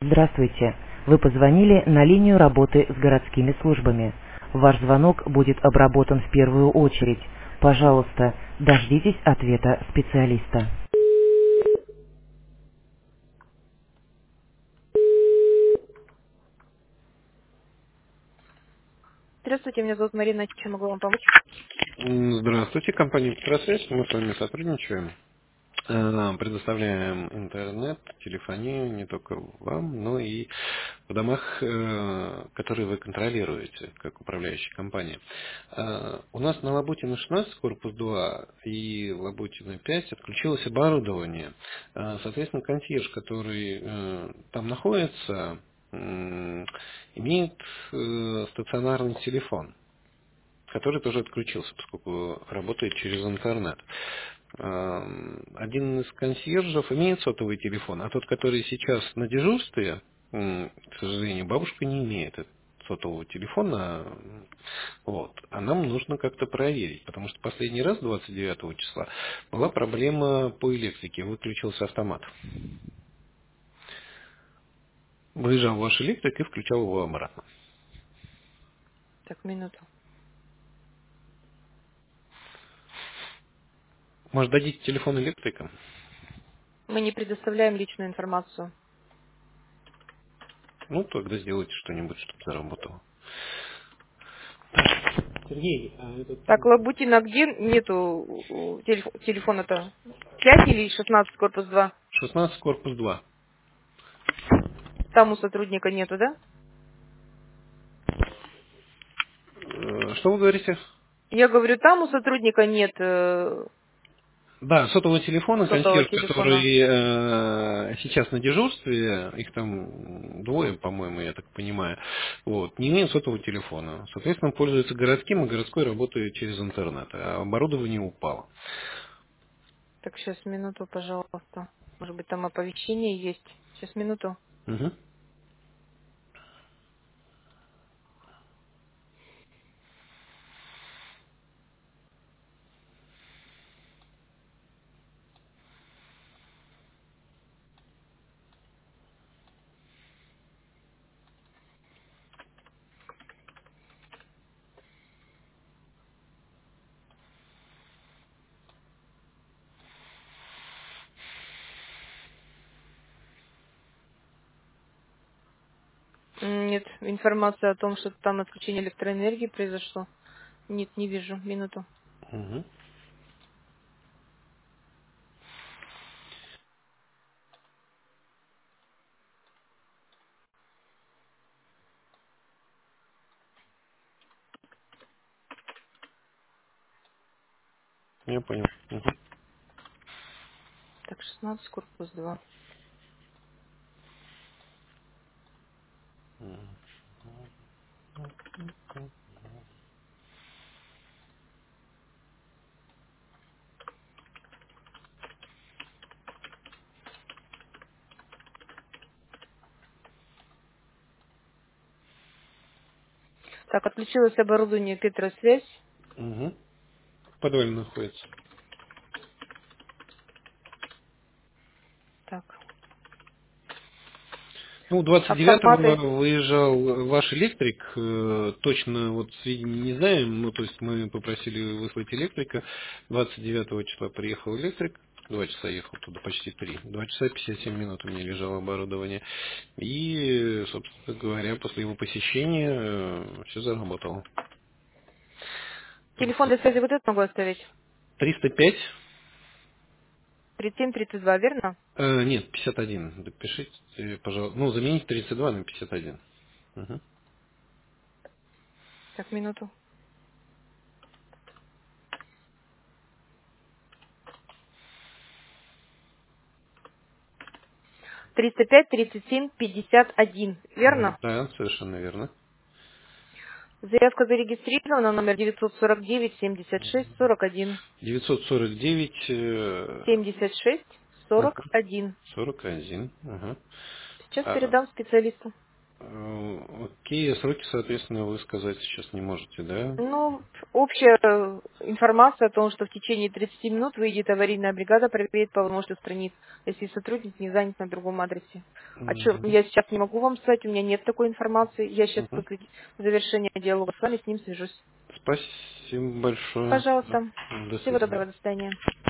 Здравствуйте. Вы позвонили на линию работы с городскими службами. Ваш звонок будет обработан в первую очередь. Пожалуйста, дождитесь ответа специалиста. Здравствуйте, меня зовут Марина. Чем могу вам помочь? Здравствуйте, компания «Петросвязь». Мы с вами сотрудничаем. Предоставляем интернет, телефонию не только вам, но и в домах, которые вы контролируете, как управляющая компания. У нас на Лабутина 16, корпус 2 и Лабутина 5 отключилось оборудование. Соответственно, консьерж, который там находится, имеет стационарный телефон, который тоже отключился, поскольку работает через интернет. Один из консьержев имеет сотовый телефон, а тот, который сейчас на дежурстве, к сожалению, бабушка не имеет сотового телефона, вот. А нам нужно как-то проверить, потому что последний раз, 29 числа, была проблема по электрике, выключился автомат. Выезжал ваш электрик и включал его обратно. Так, минуту. Может, дадите телефон электрика? Мы не предоставляем личную информацию. Ну, тогда сделайте что-нибудь, чтобы заработало. Сергей, а этот... Так, Лабутина, где нету телефона-то? 5 или 16, корпус 2? 16, корпус 2. Там у сотрудника нету, да? Что вы говорите? Я говорю, там у сотрудника нет Да, сотового телефона, сотового консьерж, телефона. который сейчас на дежурстве, их там двое, по-моему, я так понимаю, вот, не имеет сотового телефона. Соответственно, пользуется городским, и городской работает через интернет. А оборудование упало. Так, сейчас минуту, пожалуйста. Может быть, там оповещение есть. Сейчас минуту. Мгм. Нет, информация о том, что там отключение электроэнергии произошло. Нет, не вижу. Минуту. Мгм. Я понял. Мгм. Так, 16, корпус 2. Так, отключилось оборудование Петросвязь. Мгм. В подвале находится. Так, Ну, 29-го автоматы. выезжал ваш электрик, точно вот сведений не знаем, ну, то есть мы попросили выслать электрика, 29 числа приехал электрик, 2 часа ехал туда, почти 3, 2 часа 57 минут у меня лежало оборудование, и, собственно говоря, после его посещения все заработало. Телефон для связи вот этот могу оставить. 305, 37-32, верно? нет, 51, допишите, пожалуйста, ну, замените 32 на 51. Мгм. Так, минуту. 305, 37, 51, верно? Да, совершенно верно. Заявка зарегистрирована, номер 949 76 41. 949 76 ага, 41. 41. Ага. Сейчас А, передам специалисту. Окей, сроки, соответственно, вы сказать сейчас не можете, да? Ну, общая информация о том, что в течение 30 минут выйдет аварийная бригада, проверит по множеству страниц, если сотрудник не занят на другом адресе. О чем Мгм. я сейчас не могу вам сказать, у меня нет такой информации. Я сейчас Мгм. после завершения диалога с вами с ним свяжусь. Спасибо большое. Пожалуйста. До Всего свидания. доброго, до свидания.